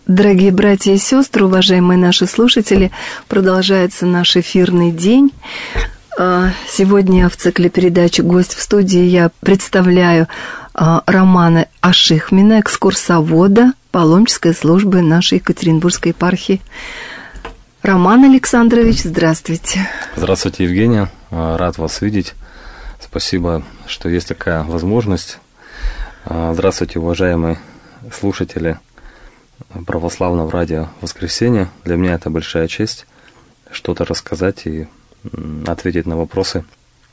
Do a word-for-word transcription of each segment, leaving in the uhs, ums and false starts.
Дорогие братья и сестры, уважаемые наши слушатели, продолжается наш эфирный день. Сегодня в цикле передачи «Гость в студии» я представляю Романа Ашихмина, экскурсовода паломнической службы нашей Екатеринбургской епархии. Роман Александрович, здравствуйте. Здравствуйте, Евгения. Рад вас видеть. Спасибо, что есть такая возможность. Здравствуйте, уважаемые слушатели православного радио «Воскресенье». Для меня это большая честь что-то рассказать и ответить на вопросы.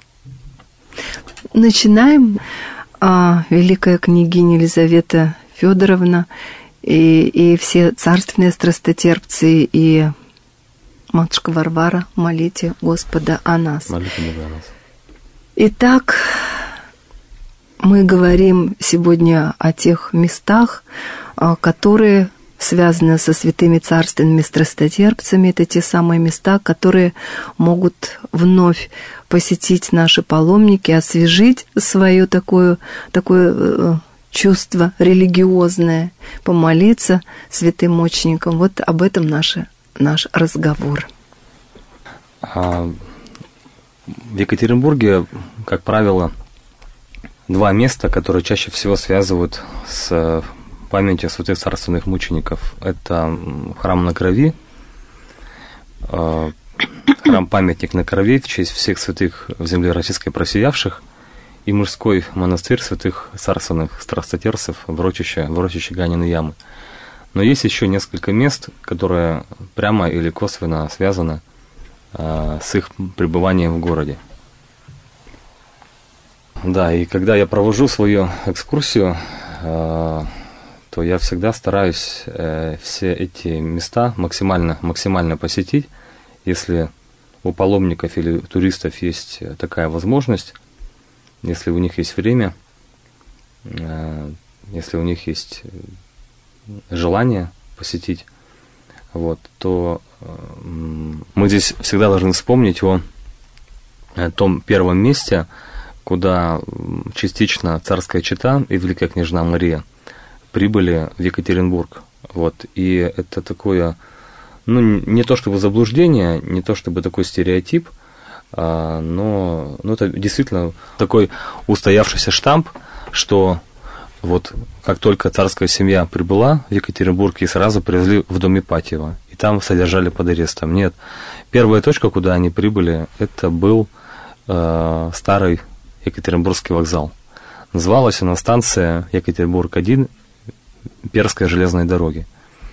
Начинаем. А, великая княгиня Елизавета Федоровна и, и все царственные страстотерпцы и матушка Варвара, молите Господа о нас. Молите Бога о нас. Итак, мы говорим сегодня о тех местах, которые связаны со святыми царственными страстотерпцами. Это те самые места, которые могут вновь посетить наши паломники, освежить свое такое, такое чувство религиозное, помолиться святым мученикам. Вот об этом наш, наш разговор. В Екатеринбурге, как правило, два места, которые чаще всего связывают с памятью святых царственных мучеников. Это храм на Крови, храм-памятник на Крови в честь всех святых в земле российской просиявших, и мужской монастырь святых царственных страстотерпцев в урочище, в урочище Ганины Ямы. Но есть еще несколько мест, которые прямо или косвенно связаны с их пребыванием в городе. Да, и когда я провожу свою экскурсию, то я всегда стараюсь все эти места максимально, максимально посетить. Если у паломников или туристов есть такая возможность, если у них есть время, если у них есть желание посетить, вот, то мы здесь всегда должны вспомнить о том первом месте, куда частично царская чета и великая княжна Мария прибыли в Екатеринбург. Вот. И это такое, ну, не то чтобы заблуждение, не то чтобы такой стереотип, а, но, но это действительно такой устоявшийся штамп, что вот как только царская семья прибыла в Екатеринбург, и сразу привезли в дом Ипатьева, и там содержали под арестом. Нет, первая точка, куда они прибыли, это был э, старый Екатеринбургский вокзал. Называлась она станция Екатеринбург один Перской железной дороги.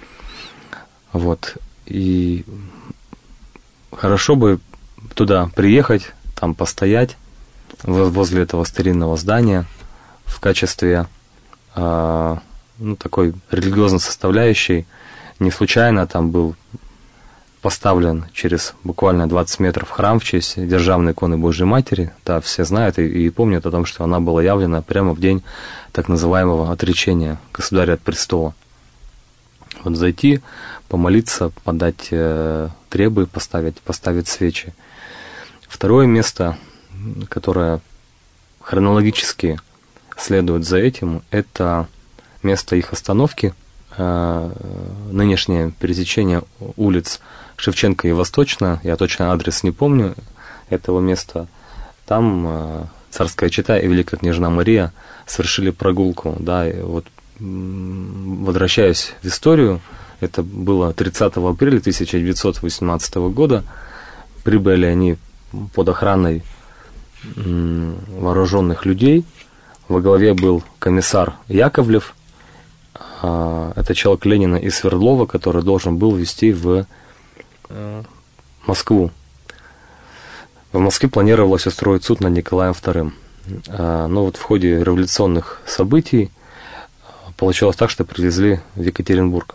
Вот. И хорошо бы туда приехать, там постоять, возле этого старинного здания в качестве э, ну, такой религиозной составляющей. Не случайно там был поставлен через буквально двадцать метров храм в честь державной иконы Божьей Матери. Да, все знают и, и помнят о том, что она была явлена прямо в день так называемого отречения государя от престола. Вот зайти, помолиться, подать э, требы, поставить, поставить свечи. Второе место, которое хронологически следует за этим, это место их остановки, э, нынешнее пересечение улиц Шевченко и Восточная, я точно адрес не помню этого места. Там э, царская чета и великая княжна Мария совершили прогулку. Да, и вот, возвращаясь в историю, это было тридцатого апреля тысяча девятьсот восемнадцатого года. Прибыли они под охраной м, вооруженных людей. Во главе был комиссар Яковлев. А, это человек Ленина из Свердлова, который должен был везти в Москву. В Москве планировалось устроить суд над Николаем вторым. Но вот в ходе революционных событий получилось так, что привезли в Екатеринбург.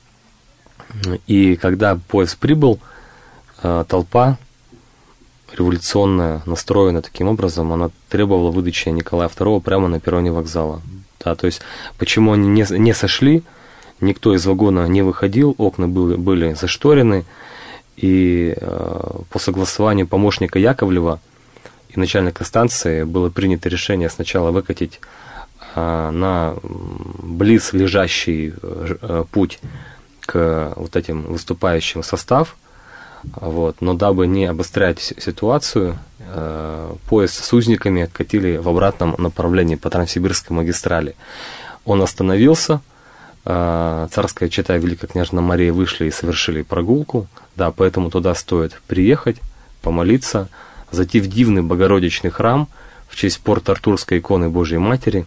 И когда поезд прибыл, толпа революционная, настроена таким образом, она требовала выдачи Николая второго прямо на перроне вокзала. Да, то есть, почему они не, не сошли, никто из вагона не выходил, окна были, были зашторены, и э, по согласованию помощника Яковлева и начальника станции было принято решение сначала выкатить э, на близ лежащий э, путь к вот этим выступающим в состав, вот, но дабы не обострять ситуацию, э, поезд с узниками откатили в обратном направлении по Транссибирской магистрали. Он остановился, э, царская чета и Великая княжна Мария вышли и совершили прогулку, да, поэтому туда стоит приехать, помолиться, зайти в дивный Богородичный храм в честь Порт-Артурской иконы Божьей Матери.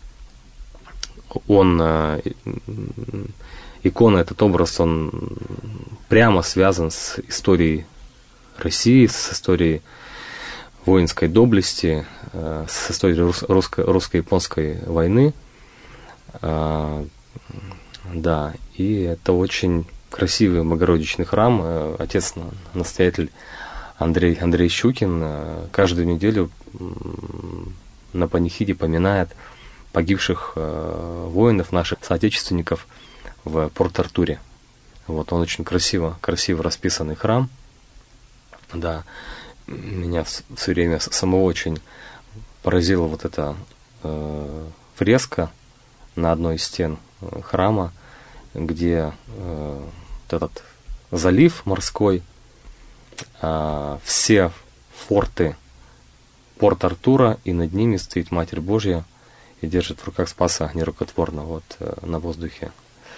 Он, э, икона, этот образ, он прямо связан с историей России, с историей воинской доблести, э, с историей русско- русско-японской войны. Э, да, и это очень красивый Богородичный храм. Э, отец-настоятель Андрей, Андрей Щукин э, каждую неделю э, на панихиде поминает погибших э, воинов, наших соотечественников в Порт-Артуре. Вот, он очень красиво, красиво расписанный храм. Да, меня все время самого очень поразила вот эта э, фреска на одной из стен храма, где э, вот этот залив морской, э, все форты Порт-Артура, и над ними стоит Матерь Божья и держит в руках Спаса нерукотворно, вот, э, на воздухе.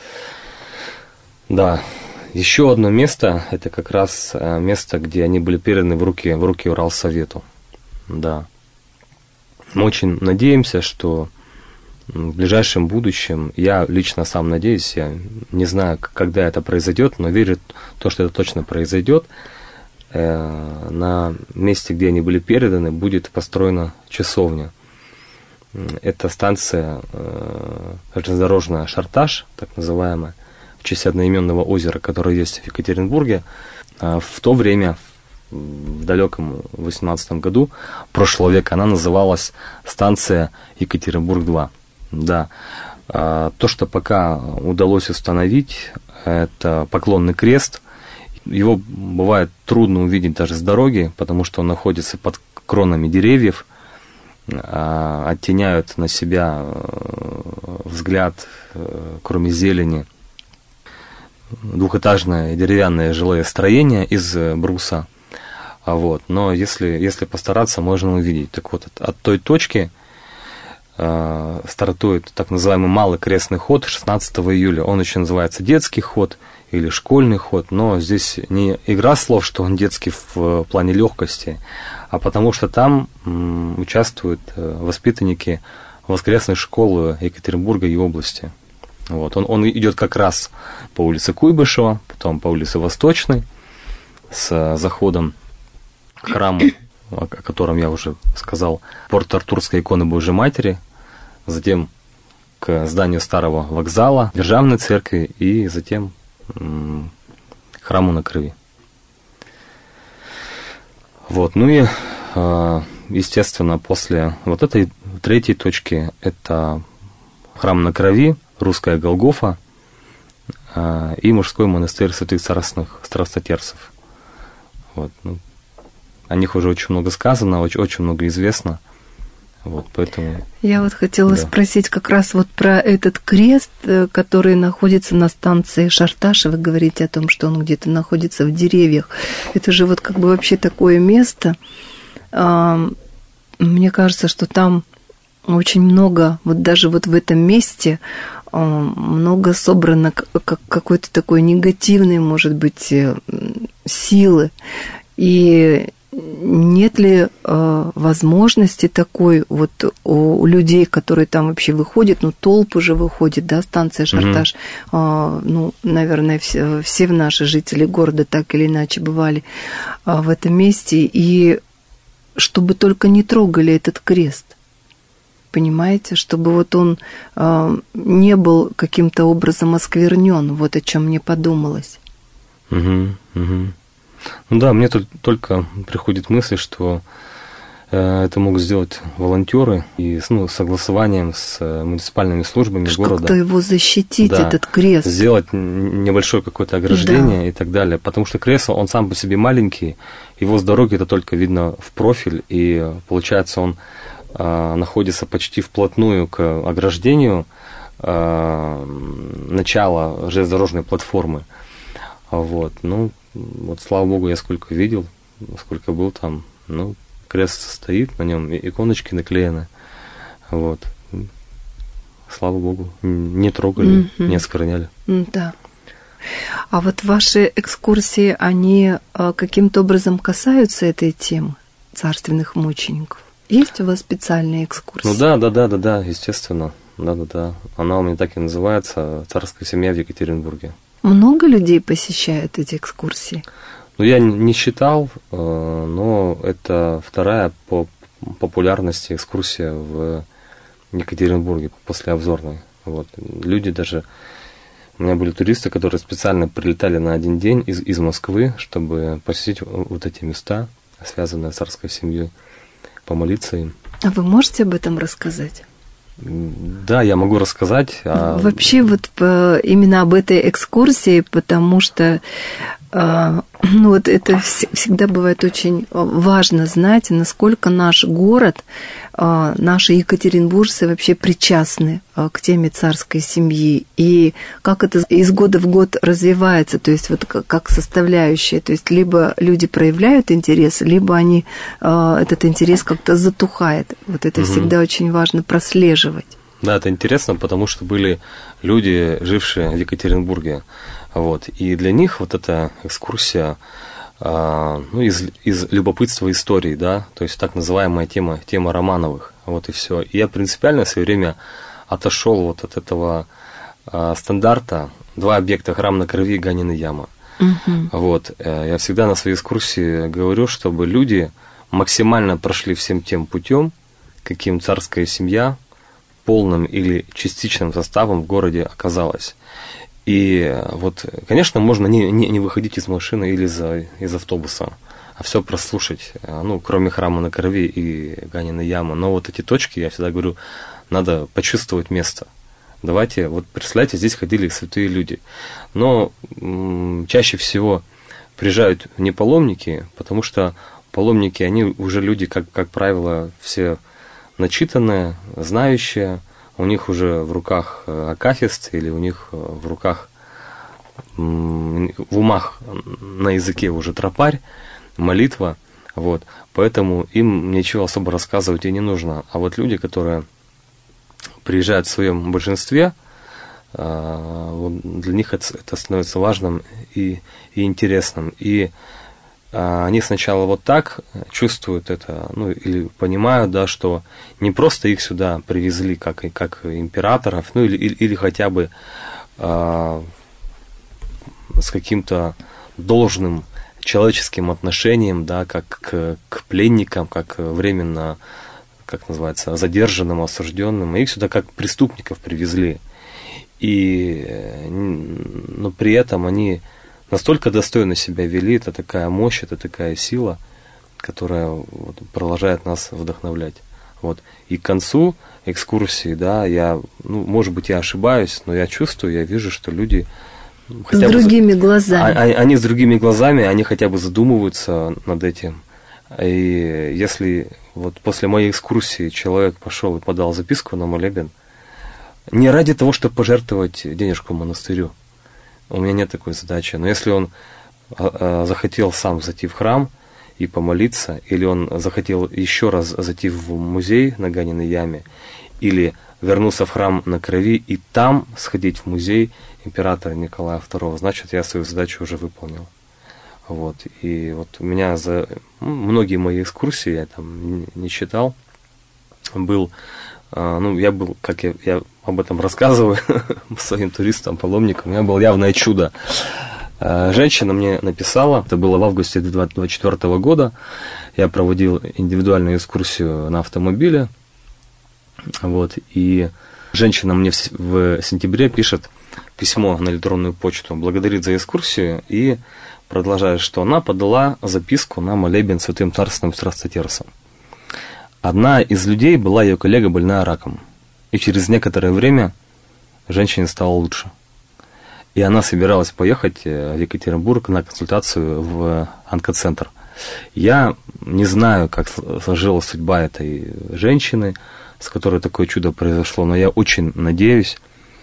Да, еще одно место, это как раз место, где они были переданы в руки, в руки Уралсовету. Да. Мы очень надеемся, что в ближайшем будущем, я лично сам надеюсь, я не знаю, когда это произойдет, но верю в то, что это точно произойдет, на месте, где они были переданы, будет построена часовня. Это станция железнодорожная Шарташ, так называемая, в честь одноименного озера, которое есть в Екатеринбурге. В то время, в далеком восемнадцатом году прошлого века, она называлась станция Екатеринбург-два. Да. То, что пока удалось установить, это поклонный крест. Его бывает трудно увидеть даже с дороги, потому что он находится под кронами деревьев, оттеняют на себя взгляд, кроме зелени, двухэтажное деревянное жилое строение из бруса. Вот. Но если, если постараться, можно увидеть. Так вот, от, от той точки э, стартует так называемый малый крестный ход шестнадцатого июля. Он еще называется детский ход или школьный ход, но здесь не игра слов, что он детский в, в плане легкости, а потому что там м, участвуют э, воспитанники воскресной школы Екатеринбурга и области. Вот. Он, он идет как раз по улице Куйбышева, потом по улице Восточной, с заходом к храму, о котором я уже сказал, Порт-Артурской иконы Божьей Матери, затем к зданию старого вокзала, Державной церкви и затем м- храму на Крови. Вот. Ну и, естественно, после вот этой третьей точки, это храм на Крови, Русская Голгофа э, и мужской монастырь святых царственных страстотерцев. Вот, ну, о них уже очень много сказано, очень, очень много известно. Вот, поэтому, я вот хотела да. спросить как раз вот про этот крест, который находится на станции Шарташ. Вы говорите о том, что он где-то находится в деревьях. Это же вот как бы вообще такое место. Мне кажется, что там очень много, вот даже вот в этом месте много собрано какой-то такой негативной, может быть, силы. И нет ли возможности такой вот у людей, которые там вообще выходят, ну, толпы же выходят, да, станция Шарташ, mm-hmm. ну, наверное, все, все наши жители города так или иначе бывали в этом месте, и чтобы только не трогали этот крест. Понимаете, чтобы вот он э, не был каким-то образом осквернен, вот о чем мне подумалось. Угу, угу. Ну да, мне тут только приходит мысль, что э, это могут сделать волонтеры и ну, с согласованием с э, муниципальными службами Что города. Как-то его защитить, да, этот крест. Сделать небольшое какое-то ограждение, да, и так далее. Потому что крест, он сам по себе маленький, его с дороги это только видно в профиль, и получается он находится почти вплотную к ограждению, э, начала железнодорожной платформы. Вот, ну, вот, слава богу, я сколько видел, сколько был там, ну, крест стоит, на нем иконочки наклеены, вот. Слава богу, не трогали, mm-hmm. не оскверняли. Да. А вот ваши экскурсии, они каким-то образом касаются этой темы царственных мучеников? Есть у вас специальные экскурсии? Ну да, да, да, да, да, естественно. Да, да, да. Она у меня так и называется «Царская семья в Екатеринбурге». Много людей посещают эти экскурсии? Ну, я не считал, но это вторая по популярности экскурсия в Екатеринбурге после обзорной. Вот. Люди даже... У меня были туристы, которые специально прилетали на один день из, из Москвы, чтобы посетить вот эти места, связанные с царской семьей, помолиться им. А вы можете об этом рассказать? Да, я могу рассказать. А... Вообще вот именно об этой экскурсии, потому что ну, вот это всегда бывает очень важно знать, насколько наш город, наши екатеринбуржцы вообще причастны к теме царской семьи, и как это из года в год развивается, то есть вот как составляющая, то есть либо люди проявляют интерес, либо они, этот интерес как-то затухает. Вот это угу. всегда очень важно прослеживать. Да, это интересно, потому что были люди, жившие в Екатеринбурге, вот, и для них вот эта экскурсия, а, ну, из, из любопытства истории, да, то есть так называемая тема, тема Романовых, вот и все. И я принципиально в свое время отошел вот от этого а, стандарта: два объекта — храм на крови и Ганина яма. Угу. Вот, я всегда на своей экскурсии говорю, чтобы люди максимально прошли всем тем путем, каким царская семья полным или частичным составом в городе оказалась. И вот, конечно, можно не, не, не выходить из машины или из, из автобуса, а все прослушать, ну, кроме храма на крови и Ганина ямы. Но вот эти точки, я всегда говорю, надо почувствовать место. Давайте, вот представляете, здесь ходили святые люди. Но м- чаще всего приезжают не паломники, потому что паломники, они уже люди, как, как правило, все начитанные, знающие, у них уже в руках акафист или у них в руках, в умах на языке уже тропарь, молитва, вот, поэтому им ничего особо рассказывать и не нужно. А вот люди, которые приезжают в своем большинстве, для них это становится важным и, и интересным. И они сначала вот так чувствуют это, ну, или понимают, да, что не просто их сюда привезли как, как императоров, ну, или, или, или хотя бы а, с каким-то должным человеческим отношением, да, как к, к пленникам, как временно, как называется, задержанным, осужденным. Их сюда как преступников привезли. И, но при этом они настолько достойно себя вели, это такая мощь, это такая сила, которая вот продолжает нас вдохновлять. Вот. И к концу экскурсии, да, я, ну, может быть, я ошибаюсь, но я чувствую, я вижу, что люди... Хотя с другими бы, глазами. Они, они с другими глазами, они хотя бы задумываются над этим. И если вот после моей экскурсии человек пошел и подал записку на молебен, не ради того, чтобы пожертвовать денежку монастырю, у меня нет такой задачи. Но если он а, а, захотел сам зайти в храм и помолиться, или он захотел еще раз зайти в музей на Ганиной яме, или вернуться в храм на крови и там сходить в музей императора Николая второго, значит, я свою задачу уже выполнил. Вот. И вот у меня за многие мои экскурсии, я там не считал, был, а, ну, я был, как я, я об этом рассказываю своим туристам, паломникам, у меня было явное чудо. Женщина мне написала, это было в августе две тысячи двадцать четвёртого года, я проводил индивидуальную экскурсию на автомобиле, вот, и женщина мне в, в сентябре пишет письмо на электронную почту, благодарит за экскурсию и продолжает, что она подала записку на молебен святым царственным страстотерцам. Одна из людей была ее коллега, больная раком. И через некоторое время женщине стало лучше. И она собиралась поехать в Екатеринбург на консультацию в онкоцентр. Я не знаю, как сложилась судьба этой женщины, с которой такое чудо произошло, но я очень надеюсь,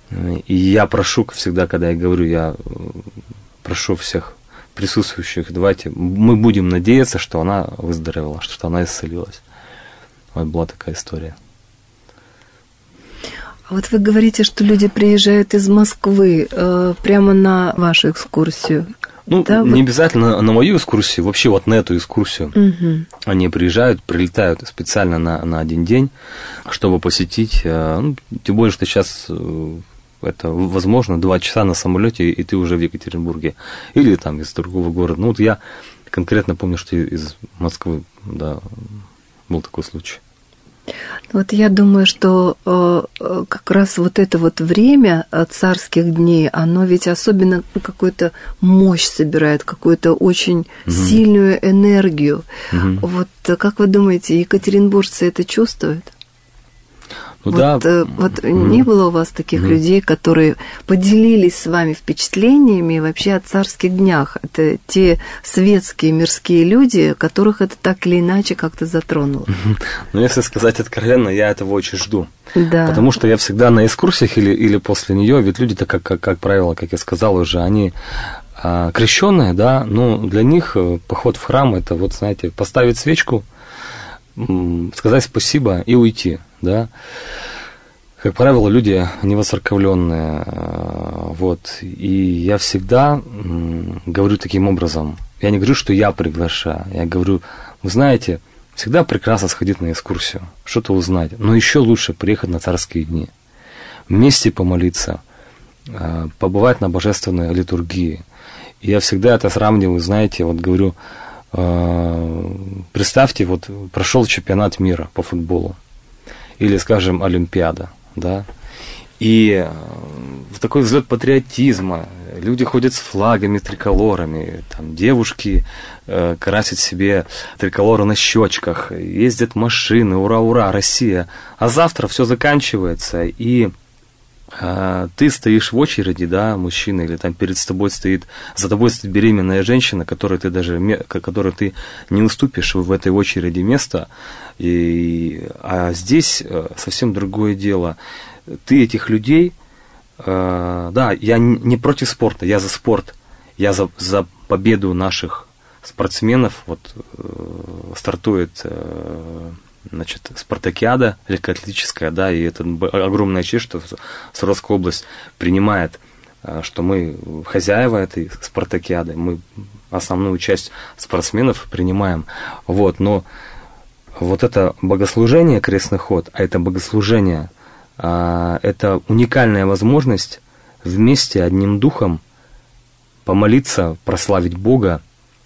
И я прошу всегда, когда я говорю, я прошу всех присутствующих, давайте, мы будем надеяться, что она выздоровела, что она исцелилась. Вот была такая история. А вот вы говорите, что люди приезжают из Москвы э, прямо на вашу экскурсию. Ну, да, не вот... обязательно на мою экскурсию, вообще вот на эту экскурсию. Угу. Они приезжают, прилетают специально на, на один день, чтобы посетить. Ну, тем более, что сейчас это возможно, два часа на самолете, и ты уже в Екатеринбурге. Или там из другого города. Ну, вот я конкретно помню, что из Москвы, да, был такой случай. Вот я думаю, что э, как раз вот это вот время царских дней, оно ведь особенно какую-то мощь собирает, какую-то очень угу. сильную энергию. Угу. Вот как вы думаете, екатеринбуржцы это чувствуют? Ну, вот да. э, вот угу. не было у вас таких угу. людей, которые поделились с вами впечатлениями вообще о царских днях? Это те светские, мирские люди, которых это так или иначе как-то затронуло. Ну, если сказать откровенно, я этого очень жду. Да. Потому что я всегда на экскурсиях или, или после нее, ведь люди-то, как, как, как правило, как я сказал уже, они а, крещенные, да, но для них поход в храм это, вот, знаете, поставить свечку, сказать спасибо и уйти, да. Как правило, люди невоцерковленные, вот, и я всегда говорю таким образом, я не говорю, что я приглашаю, я говорю, вы знаете, всегда прекрасно сходить на экскурсию, что-то узнать, но еще лучше приехать на царские дни, вместе помолиться, побывать на божественной литургии. И я всегда это сравниваю, знаете, вот говорю, представьте, вот прошел чемпионат мира по футболу, или, скажем, Олимпиада, да, и в такой взлет патриотизма, люди ходят с флагами, триколорами, там девушки э, красят себе триколоры на щечках, ездят машины, ура, ура, Россия, а завтра все заканчивается, и э, ты стоишь в очереди, да, мужчина, или там перед тобой стоит, за тобой стоит беременная женщина, которой ты даже, которой ты не уступишь в этой очереди место. И, а здесь совсем другое дело. Ты этих людей, э, да, я не против спорта, я за спорт, я за, за победу наших спортсменов. Вот э, стартует э, значит, спартакиада легкоатлетическая, да, и это огромная честь, что Суровская область принимает, э, что мы хозяева этой спартакиады, мы основную часть спортсменов принимаем, вот, но вот это богослужение, крестный ход, а это богослужение, а, это уникальная возможность вместе, одним духом помолиться, прославить Бога,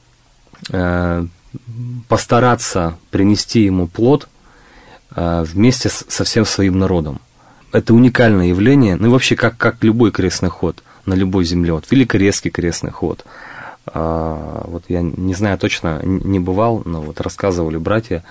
а, постараться принести Ему плод а, вместе с, со всем своим народом. Это уникальное явление, ну и вообще как, как любой крестный ход на любой земле, вот Великорецкий крестный ход. Вот я не знаю точно, не бывал, но вот рассказывали братья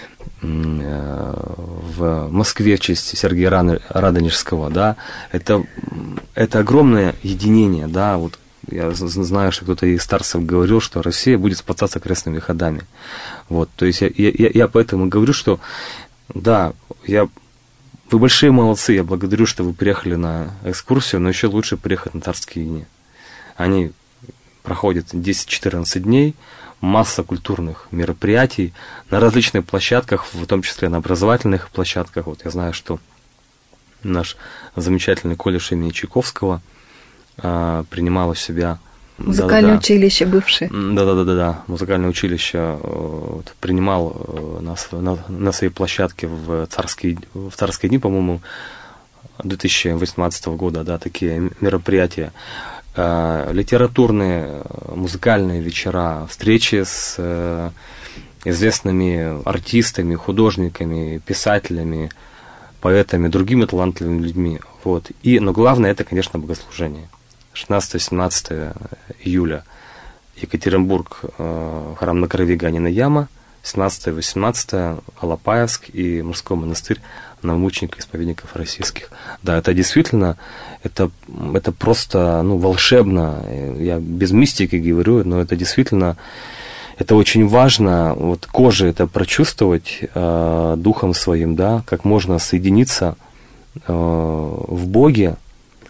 в Москве в честь Сергея Радонежского, да, это, это огромное единение, да, вот я знаю, что кто-то из старцев говорил, что Россия будет спасаться крестными ходами, вот, то есть я, я, я поэтому говорю, что да, я, вы большие молодцы, я благодарю, что вы приехали на экскурсию, но еще лучше приехать на царские дни, они проходит десять-четырнадцать дней, масса культурных мероприятий на различных площадках, в том числе на образовательных площадках. Вот я знаю, что наш замечательный колледж имени Чайковского а, принимал у себя... Музыкальное да, училище бывшее. Да-да-да, музыкальное училище вот, принимал нас на, на своей площадке в царские, в царские дни, по-моему, две тысячи восемнадцатого года, да, такие мероприятия. Литературные, музыкальные вечера, встречи с известными артистами, художниками, писателями, поэтами, другими талантливыми людьми. Вот. И, но главное, это, конечно, богослужение. шестнадцатого-семнадцатого июля Екатеринбург, храм на крови Ганина яма, семнадцатого-восемнадцатого Алапаевск и мужской монастырь новомучеников и исповедников российских. Да, это действительно, это, это просто, ну, волшебно. Я без мистики говорю, но это действительно, это очень важно, вот кожей это прочувствовать э, духом своим, да, как можно соединиться э, в Боге,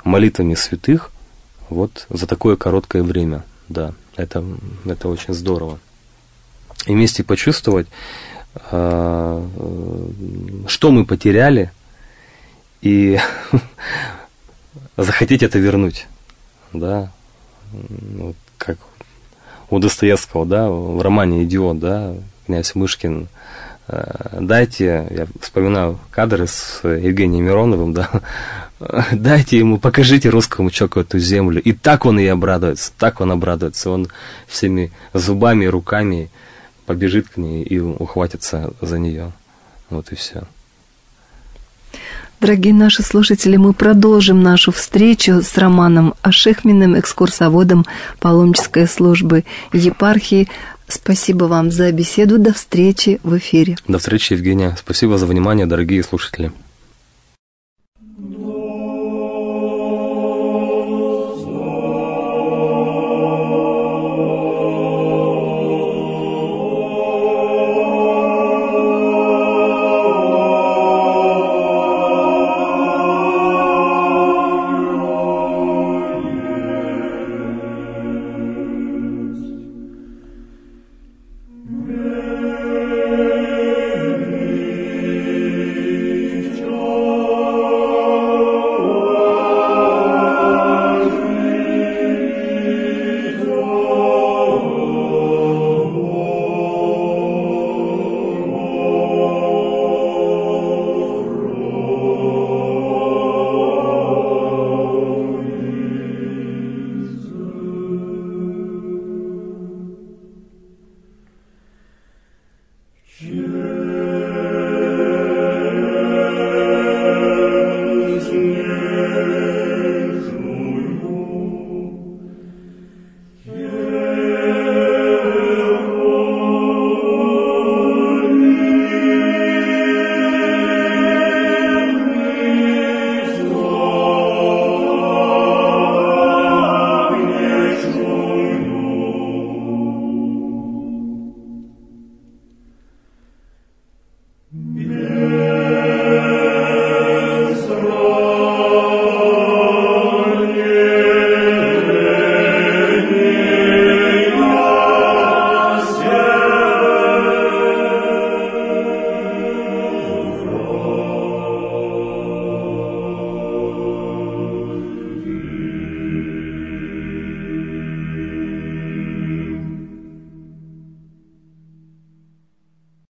молитвами святых вот за такое короткое время. Да, это, это очень здорово. И вместе почувствовать, что мы потеряли, и захотеть это вернуть. Да, как у Достоевского, да, в романе «Идиот», да, князь Мышкин. Дайте, я вспоминаю кадры с Евгением Мироновым, да, дайте ему, покажите русскому человеку эту землю, и так он и обрадуется, так он обрадуется, он всеми зубами, руками побежит к ней и ухватится за нее. Вот и все. Дорогие наши слушатели, мы продолжим нашу встречу с Романом Ашихминым, экскурсоводом паломнической службы епархии. Спасибо вам за беседу. До встречи в эфире. До встречи, Евгения. Спасибо за внимание, дорогие слушатели.